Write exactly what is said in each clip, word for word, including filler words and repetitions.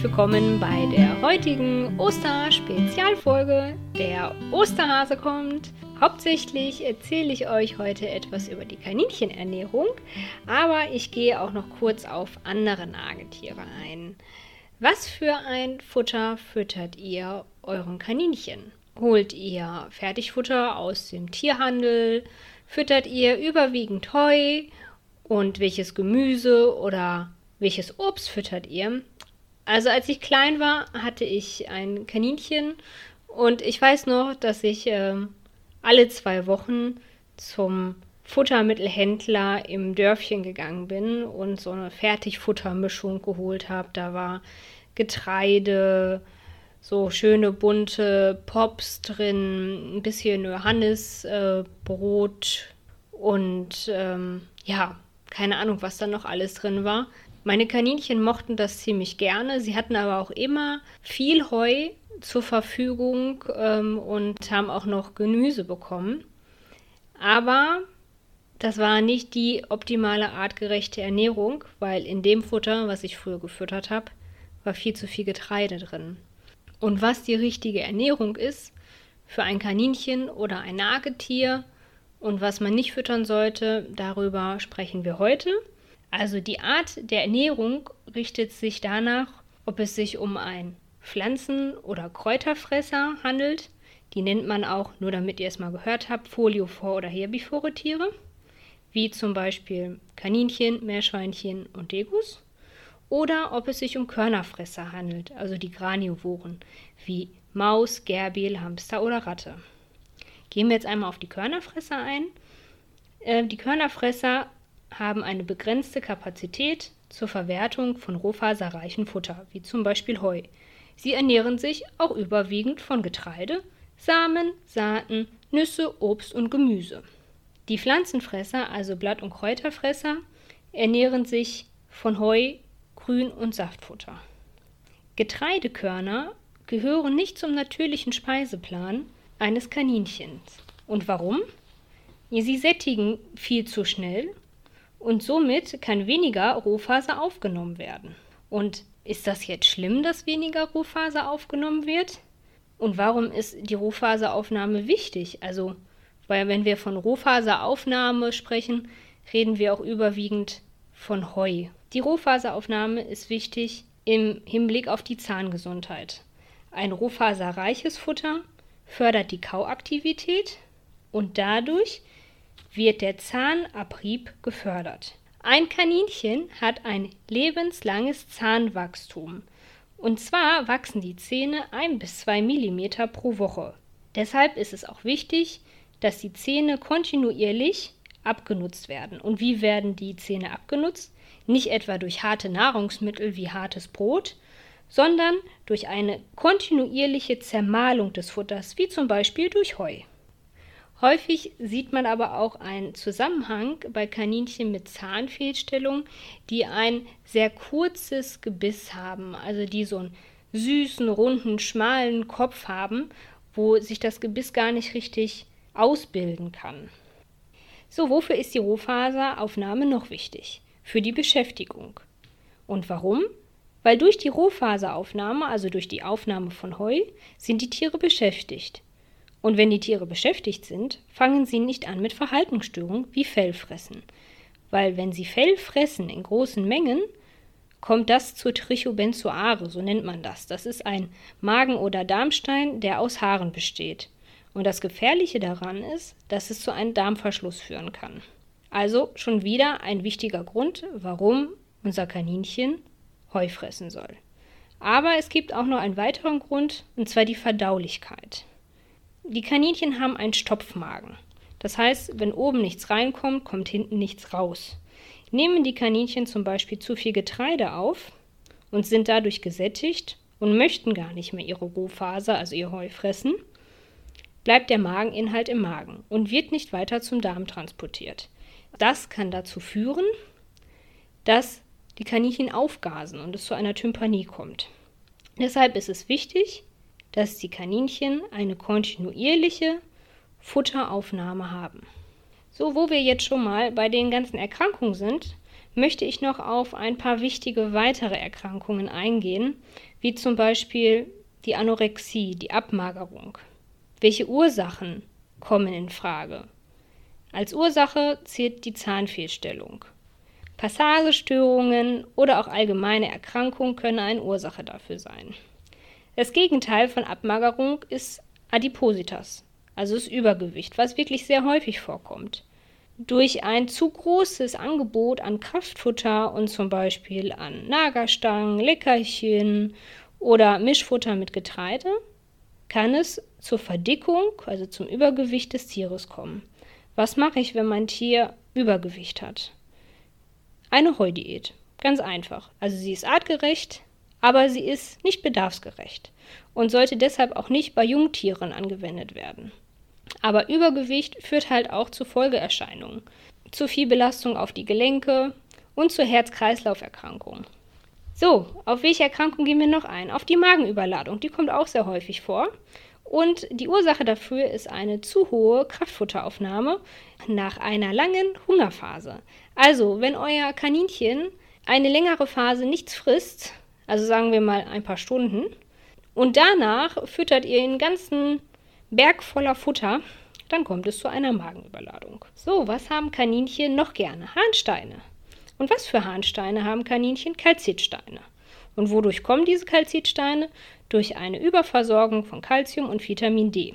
willkommen bei der heutigen Oster-Spezialfolge. Der Osterhase kommt. Hauptsächlich erzähle ich euch heute etwas über die Kaninchenernährung, aber ich gehe auch noch kurz auf andere Nagetiere ein. Was für ein Futter füttert ihr euren Kaninchen? Holt ihr Fertigfutter aus dem Tierhandel? Füttert ihr überwiegend Heu? Und welches Gemüse oder welches Obst füttert ihr? Also als ich klein war, hatte ich ein Kaninchen und ich weiß noch, dass ich äh, alle zwei Wochen zum Futtermittelhändler im Dörfchen gegangen bin und so eine Fertigfuttermischung geholt habe. Da war Getreide, so schöne bunte Pops drin, ein bisschen Johannisbrot äh, und ähm, ja, keine Ahnung, was da noch alles drin war. Meine Kaninchen mochten das ziemlich gerne. Sie hatten aber auch immer viel Heu zur Verfügung ähm, und haben auch noch Gemüse bekommen. Aber das war nicht die optimale artgerechte Ernährung, weil in dem Futter, was ich früher gefüttert habe, war viel zu viel Getreide drin. Und was die richtige Ernährung ist für ein Kaninchen oder ein Nagetier und was man nicht füttern sollte, darüber sprechen wir heute. Also die Art der Ernährung richtet sich danach, ob es sich um ein Pflanzen- oder Kräuterfresser handelt. Die nennt man auch, nur damit ihr es mal gehört habt, foliophor- oder herbivore Tiere, wie zum Beispiel Kaninchen, Meerschweinchen und Degus. Oder ob es sich um Körnerfresser handelt, also die Granivoren, wie Maus, Gerbil, Hamster oder Ratte. Gehen wir jetzt einmal auf die Körnerfresser ein. Äh, die Körnerfresser haben eine begrenzte Kapazität zur Verwertung von rohfaserreichem Futter, wie zum Beispiel Heu. Sie ernähren sich auch überwiegend von Getreide, Samen, Saaten, Nüsse, Obst und Gemüse. Die Pflanzenfresser, also Blatt- und Kräuterfresser, ernähren sich von Heu, Grün- und Saftfutter. Getreidekörner gehören nicht zum natürlichen Speiseplan eines Kaninchens. Und warum? Sie sättigen viel zu schnell und somit kann weniger Rohfaser aufgenommen werden. Und ist das jetzt schlimm, dass weniger Rohfaser aufgenommen wird? Und warum ist die Rohfaseraufnahme wichtig? Also, weil wenn wir von Rohfaseraufnahme sprechen, reden wir auch überwiegend von Heu. Die Rohfaseraufnahme ist wichtig im Hinblick auf die Zahngesundheit. Ein rohfaserreiches Futter fördert die Kauaktivität und dadurch wird der Zahnabrieb gefördert. Ein Kaninchen hat ein lebenslanges Zahnwachstum. Und zwar wachsen die Zähne ein bis zwei Millimeter pro Woche. Deshalb ist es auch wichtig, dass die Zähne kontinuierlich abgenutzt werden. Und wie werden die Zähne abgenutzt? Nicht etwa durch harte Nahrungsmittel wie hartes Brot, sondern durch eine kontinuierliche Zermahlung des Futters, wie zum Beispiel durch Heu. Häufig sieht man aber auch einen Zusammenhang bei Kaninchen mit Zahnfehlstellung, die ein sehr kurzes Gebiss haben, also die so einen süßen, runden, schmalen Kopf haben, wo sich das Gebiss gar nicht richtig ausbilden kann. So, wofür ist die Rohfaseraufnahme noch wichtig? Für die Beschäftigung. Und warum? Weil durch die Rohfaseraufnahme, also durch die Aufnahme von Heu, sind die Tiere beschäftigt. Und wenn die Tiere beschäftigt sind, fangen sie nicht an mit Verhaltensstörungen wie Fellfressen. Weil wenn sie Fell fressen in großen Mengen, kommt das zur Trichobenzoare, so nennt man das. Das ist ein Magen- oder Darmstein, der aus Haaren besteht. Und das Gefährliche daran ist, dass es zu einem Darmverschluss führen kann. Also schon wieder ein wichtiger Grund, warum unser Kaninchen Heu fressen soll. Aber es gibt auch noch einen weiteren Grund, und zwar die Verdaulichkeit. Die Kaninchen haben einen Stopfmagen. Das heißt, wenn oben nichts reinkommt, kommt hinten nichts raus. Nehmen die Kaninchen zum Beispiel zu viel Getreide auf und sind dadurch gesättigt und möchten gar nicht mehr ihre Rohfaser, also ihr Heu, fressen, bleibt der Mageninhalt im Magen und wird nicht weiter zum Darm transportiert. Das kann dazu führen, dass die Kaninchen aufgasen und es zu einer Tympanie kommt. Deshalb ist es wichtig, dass die Kaninchen eine kontinuierliche Futteraufnahme haben. So, wo wir jetzt schon mal bei den ganzen Erkrankungen sind, möchte ich noch auf ein paar wichtige weitere Erkrankungen eingehen, wie zum Beispiel die Anorexie, die Abmagerung. Welche Ursachen kommen in Frage? Als Ursache zählt die Zahnfehlstellung. Passagestörungen oder auch allgemeine Erkrankungen können eine Ursache dafür sein. Das Gegenteil von Abmagerung ist Adipositas, also das Übergewicht, was wirklich sehr häufig vorkommt. Durch ein zu großes Angebot an Kraftfutter und zum Beispiel an Nagerstangen, Leckerchen oder Mischfutter mit Getreide kann es zur Verdickung, also zum Übergewicht des Tieres kommen. Was mache ich, wenn mein Tier Übergewicht hat? Eine Heudiät, ganz einfach. Also sie ist artgerecht, aber sie ist nicht bedarfsgerecht und sollte deshalb auch nicht bei Jungtieren angewendet werden. Aber Übergewicht führt halt auch zu Folgeerscheinungen, zu viel Belastung auf die Gelenke und zu Herz-Kreislauf-Erkrankungen. So, auf welche Erkrankung gehen wir noch ein? Auf die Magenüberladung, die kommt auch sehr häufig vor. Und die Ursache dafür ist eine zu hohe Kraftfutteraufnahme nach einer langen Hungerphase. Also, wenn euer Kaninchen eine längere Phase nichts frisst, also sagen wir mal ein paar Stunden, und danach füttert ihr einen ganzen Berg voller Futter, dann kommt es zu einer Magenüberladung. So, was haben Kaninchen noch gerne? Harnsteine. Und was für Harnsteine haben Kaninchen? Calcitsteine. Und wodurch kommen diese Calcitsteine? Durch eine Überversorgung von Calcium und Vitamin D.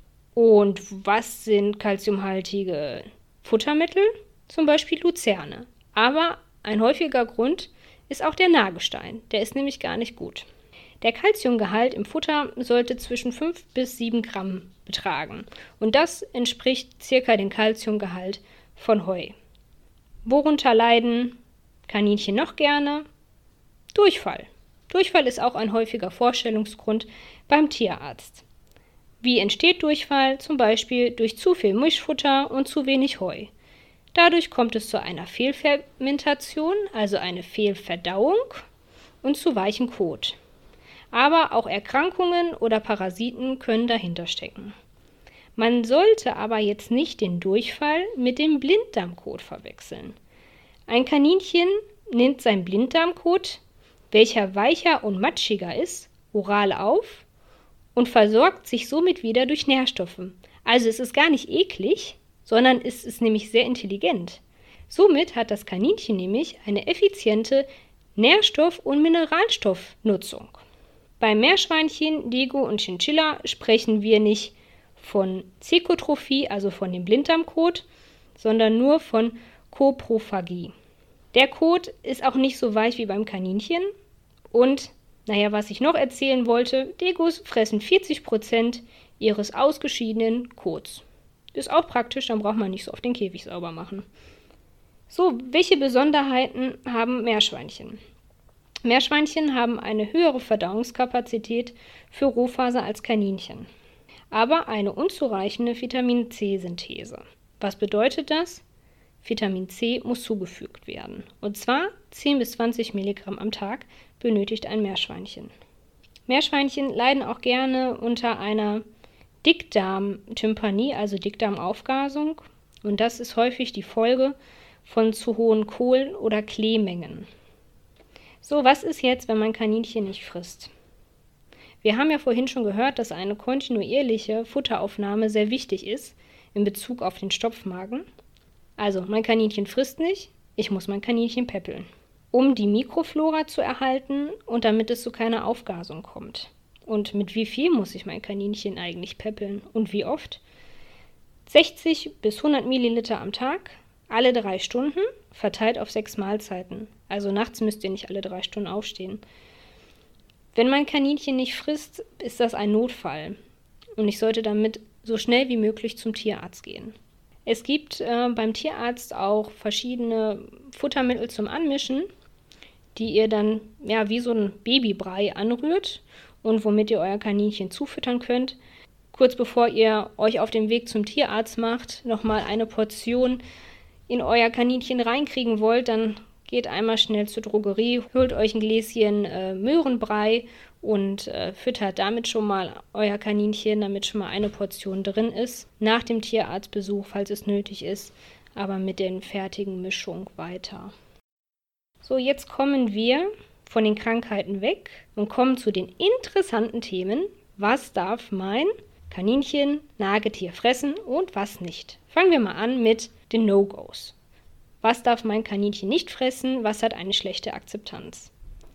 Und was sind calciumhaltige Futtermittel? Zum Beispiel Luzerne. Aber ein häufiger Grund ist auch der Nagestein. Der ist nämlich gar nicht gut. Der Calciumgehalt im Futter sollte zwischen fünf bis sieben Gramm betragen. Und das entspricht circa dem Calciumgehalt von Heu. Worunter leiden Kaninchen noch gerne? Durchfall. Durchfall ist auch ein häufiger Vorstellungsgrund beim Tierarzt. Wie entsteht Durchfall? Zum Beispiel durch zu viel Mischfutter und zu wenig Heu. Dadurch kommt es zu einer Fehlfermentation, also eine Fehlverdauung und zu weichem Kot. Aber auch Erkrankungen oder Parasiten können dahinter stecken. Man sollte aber jetzt nicht den Durchfall mit dem Blinddarmkot verwechseln. Ein Kaninchen nimmt sein Blinddarmkot, welcher weicher und matschiger ist, oral auf und versorgt sich somit wieder durch Nährstoffe. Also es ist gar nicht eklig, sondern es ist nämlich sehr intelligent. Somit hat das Kaninchen nämlich eine effiziente Nährstoff- und Mineralstoffnutzung. Bei Meerschweinchen, Dego und Chinchilla sprechen wir nicht von Zekotrophie, also von dem Blinddarmkot, sondern nur von Koprophagie. Der Kot ist auch nicht so weich wie beim Kaninchen. Und, naja, was ich noch erzählen wollte, Degos fressen vierzig Prozent ihres ausgeschiedenen Kots. Ist auch praktisch, dann braucht man nicht so oft den Käfig sauber machen. So, welche Besonderheiten haben Meerschweinchen? Meerschweinchen haben eine höhere Verdauungskapazität für Rohfaser als Kaninchen, aber eine unzureichende Vitamin-C-Synthese. Was bedeutet das? Vitamin C muss zugefügt werden. Und zwar zehn bis zwanzig Milligramm am Tag benötigt ein Meerschweinchen. Meerschweinchen leiden auch gerne unter einer Dickdarmtympanie, also Dickdarmaufgasung. Und das ist häufig die Folge von zu hohen Kohl- oder Kleemengen. So, was ist jetzt, wenn mein Kaninchen nicht frisst? Wir haben ja vorhin schon gehört, dass eine kontinuierliche Futteraufnahme sehr wichtig ist in Bezug auf den Stopfmagen. Also, mein Kaninchen frisst nicht, ich muss mein Kaninchen peppeln, um die Mikroflora zu erhalten und damit es zu keiner Aufgasung kommt. Und mit wie viel muss ich mein Kaninchen eigentlich peppeln und wie oft? sechzig bis hundert Milliliter am Tag, alle drei Stunden, verteilt auf sechs Mahlzeiten. Also nachts müsst ihr nicht alle drei Stunden aufstehen. Wenn mein Kaninchen nicht frisst, ist das ein Notfall. Und ich sollte damit so schnell wie möglich zum Tierarzt gehen. Es gibt äh, beim Tierarzt auch verschiedene Futtermittel zum Anmischen, die ihr dann ja wie so ein Babybrei anrührt und womit ihr euer Kaninchen zufüttern könnt. Kurz bevor ihr euch auf den Weg zum Tierarzt macht, nochmal eine Portion in euer Kaninchen reinkriegen wollt, dann geht einmal schnell zur Drogerie, holt euch ein Gläschen äh, Möhrenbrei und äh, füttert damit schon mal euer Kaninchen, damit schon mal eine Portion drin ist. Nach dem Tierarztbesuch, falls es nötig ist, aber mit den fertigen Mischungen weiter. So, jetzt kommen wir von den Krankheiten weg und kommen zu den interessanten Themen. Was darf mein Kaninchen, Nagetier fressen und was nicht? Fangen wir mal an mit den No-Gos. Was darf mein Kaninchen nicht fressen? Was hat eine schlechte Akzeptanz?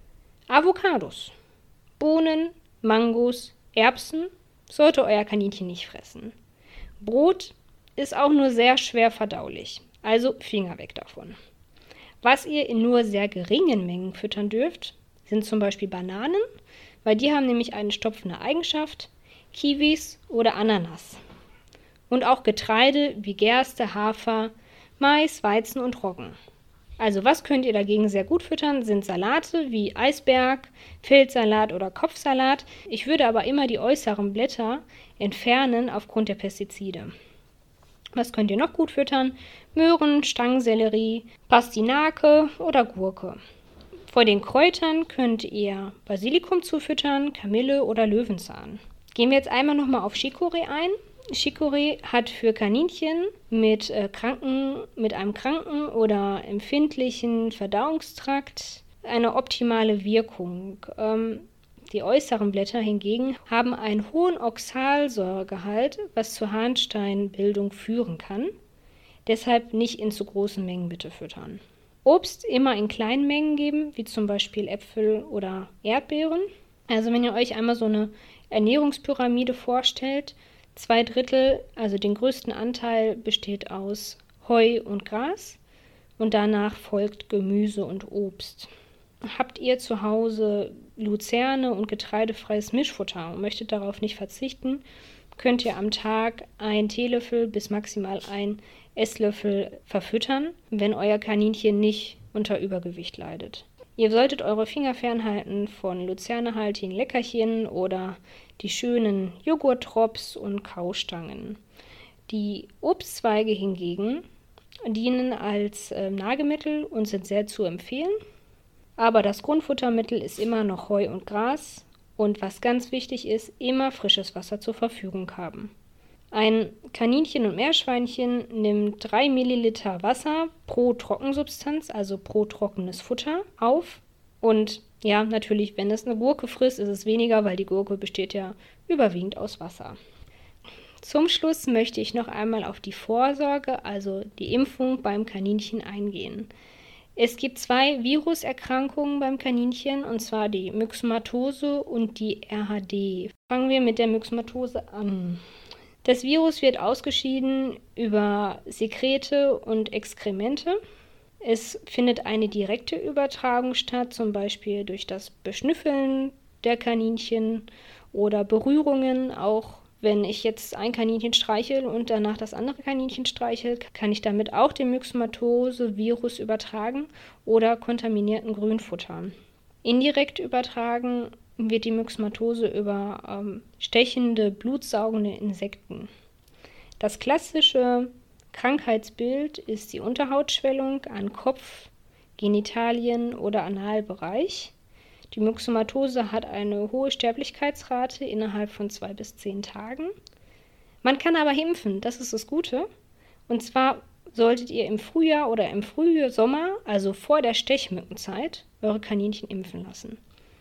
Avocados, Bohnen, Mangos, Erbsen sollte euer Kaninchen nicht fressen. Brot ist auch nur sehr schwer verdaulich, also Finger weg davon. Was ihr in nur sehr geringen Mengen füttern dürft, sind zum Beispiel Bananen, weil die haben nämlich eine stopfende Eigenschaft, Kiwis oder Ananas. Und auch Getreide wie Gerste, Hafer, Mais, Weizen und Roggen. Also was könnt ihr dagegen sehr gut füttern, sind Salate wie Eisberg, Feldsalat oder Kopfsalat. Ich würde aber immer die äußeren Blätter entfernen aufgrund der Pestizide. Was könnt ihr noch gut füttern? Möhren, Stangensellerie, Pastinake oder Gurke. Vor den Kräutern könnt ihr Basilikum zufüttern, Kamille oder Löwenzahn. Gehen wir jetzt einmal nochmal auf Chicorée ein. Chicorée hat für Kaninchen mit, äh, kranken, mit einem kranken oder empfindlichen Verdauungstrakt eine optimale Wirkung. Ähm, die äußeren Blätter hingegen haben einen hohen Oxalsäuregehalt, was zur Harnsteinbildung führen kann. Deshalb nicht in zu großen Mengen bitte füttern. Obst immer in kleinen Mengen geben, wie zum Beispiel Äpfel oder Erdbeeren. Also wenn ihr euch einmal so eine Ernährungspyramide vorstellt, zwei Drittel, also den größten Anteil, besteht aus Heu und Gras und danach folgt Gemüse und Obst. Habt ihr zu Hause Luzerne und getreidefreies Mischfutter und möchtet darauf nicht verzichten, könnt ihr am Tag einen Teelöffel bis maximal einen Esslöffel verfüttern, wenn euer Kaninchen nicht unter Übergewicht leidet. Ihr solltet eure Finger fernhalten von luzernehaltigen Leckerchen oder die schönen Joghurtdrops und Kaustangen. Die Obstzweige hingegen dienen als äh, Nagemittel und sind sehr zu empfehlen. Aber das Grundfuttermittel ist immer noch Heu und Gras und was ganz wichtig ist, immer frisches Wasser zur Verfügung haben. Ein Kaninchen und Meerschweinchen nimmt drei Milliliter Wasser pro Trockensubstanz, also pro trockenes Futter, auf. Und ja, natürlich, wenn es eine Gurke frisst, ist es weniger, weil die Gurke besteht ja überwiegend aus Wasser. Zum Schluss möchte ich noch einmal auf die Vorsorge, also die Impfung beim Kaninchen eingehen. Es gibt zwei Viruserkrankungen beim Kaninchen, und zwar die Myxomatose und die R H D. Fangen wir mit der Myxomatose an. Das Virus wird ausgeschieden über Sekrete und Exkremente. Es findet eine direkte Übertragung statt, zum Beispiel durch das Beschnüffeln der Kaninchen oder Berührungen. Auch wenn ich jetzt ein Kaninchen streichel und danach das andere Kaninchen streichel, kann ich damit auch den Myxomatose-Virus übertragen oder kontaminierten Grünfutter. Indirekt übertragen wird die Myxomatose über ähm, stechende, blutsaugende Insekten. Das klassische Krankheitsbild ist die Unterhautschwellung an Kopf, Genitalien oder Analbereich. Die Myxomatose hat eine hohe Sterblichkeitsrate innerhalb von zwei bis zehn Tagen. Man kann aber impfen, das ist das Gute. Und zwar solltet ihr im Frühjahr oder im Frühsommer, also vor der Stechmückenzeit, eure Kaninchen impfen lassen.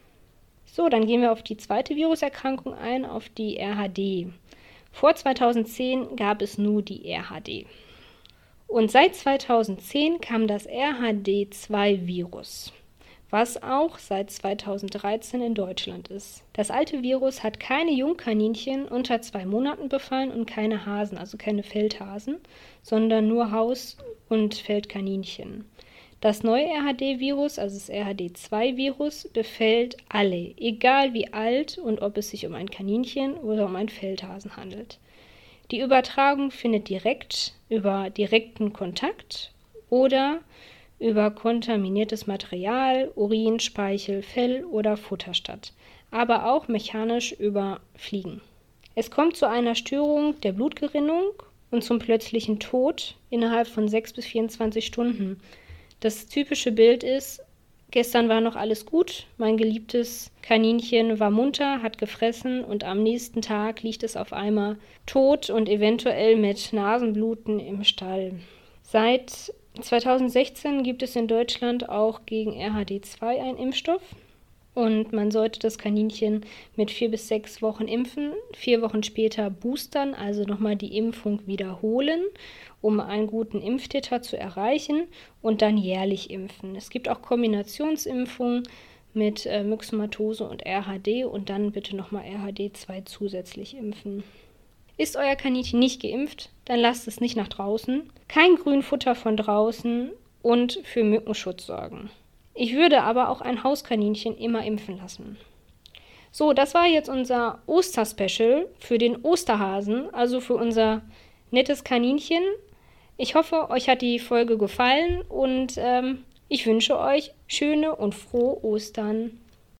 So, dann gehen wir auf die zweite Viruserkrankung ein, auf die R H D. Vor zweitausendzehn gab es nur die R H D. Und seit zweitausendzehn kam das R H D zwei Virus, was auch seit zweitausenddreizehn in Deutschland ist. Das alte Virus hat keine Jungkaninchen unter zwei Monaten befallen und keine Hasen, also keine Feldhasen, sondern nur Haus- und Feldkaninchen. Das neue R H D-Virus, also das R H D zwei Virus, befällt alle, egal wie alt und ob es sich um ein Kaninchen oder um einen Feldhasen handelt. Die Übertragung findet direkt über direkten Kontakt oder über kontaminiertes Material, Urin, Speichel, Fell oder Futter statt, aber auch mechanisch über Fliegen. Es kommt zu einer Störung der Blutgerinnung und zum plötzlichen Tod innerhalb von sechs bis vierundzwanzig Stunden. Das typische Bild ist, gestern war noch alles gut, mein geliebtes Kaninchen war munter, hat gefressen und am nächsten Tag liegt es auf einmal tot und eventuell mit Nasenbluten im Stall. Seit zweitausendsechzehn gibt es in Deutschland auch gegen R H D zwei einen Impfstoff. Und man sollte das Kaninchen mit vier bis sechs Wochen impfen, vier Wochen später boostern, also nochmal die Impfung wiederholen, um einen guten Impftitter zu erreichen und dann jährlich impfen. Es gibt auch Kombinationsimpfungen mit äh, Myxomatose und R H D und dann bitte nochmal R H D zwei zusätzlich impfen. Ist euer Kaninchen nicht geimpft, dann lasst es nicht nach draußen, kein Grünfutter von draußen und für Mückenschutz sorgen. Ich würde aber auch ein Hauskaninchen immer impfen lassen. So, das war jetzt unser Osterspecial für den Osterhasen, also für unser nettes Kaninchen. Ich hoffe, euch hat die Folge gefallen und ähm, ich wünsche euch schöne und frohe Ostern.